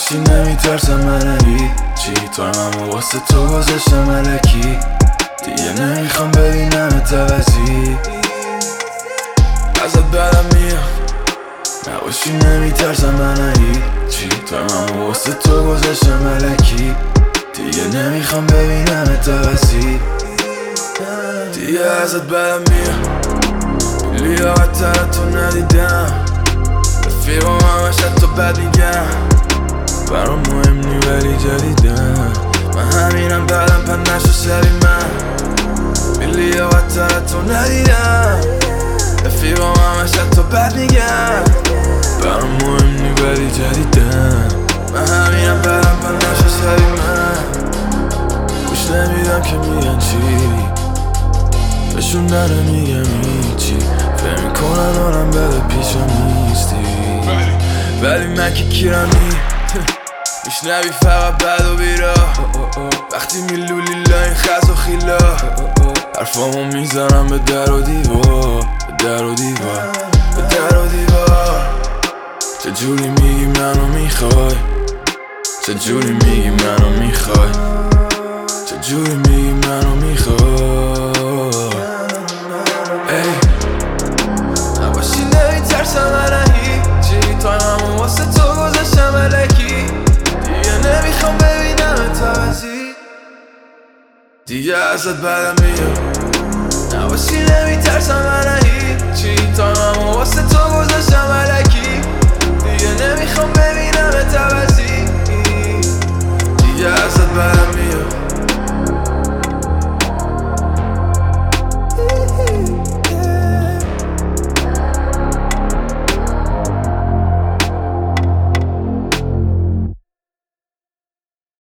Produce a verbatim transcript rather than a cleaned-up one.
نباشی نمیترسم من هیچی تایممو واسه تو گذاشتم الکی دیگه نمیخوام ببینمت عوضی ازت بدم میام نباشی نمیترسم من هیچی تایممو واسه تو گذاشتم الکی دیگه نمیخوام ببینمت عوضی دیگه ازت بدم میام لیاقت‌تر تو ندیدم رفیقم همش حتی بد میگم برام مهم نی ولی جدیدم من همینم بعدم پن نشو شبی من لیاقت‌تر تو ندیدم رفیقم همش حتی بد میگم برام مهم نی ولی جدیدم من همینم بعدم پن نشو شبی من گوش نمیدم که میگن چی بهشون نره میگم هیچی فهم میکنن آرم بده پیشم نیستی ولی من که کیرمی میشنوی فقط بد و بیرا وقتی میلولی لاین خز و خیلا حرفامو میزنم به در و دیوار به در و دیوار به در و دیوار چجوری میگی منو میخوای چجوری میگی منو میخوای چجوری میگی منو میخوای ای نباشی نمیترسم من هیچی تایممو واسه تو گذاشتم الکی دیگه نمیخوام ببینمت عوضی دیگه ازت بدم میاد نباشی نمیترسم من هیچی تایممو واسه تو گذاشتم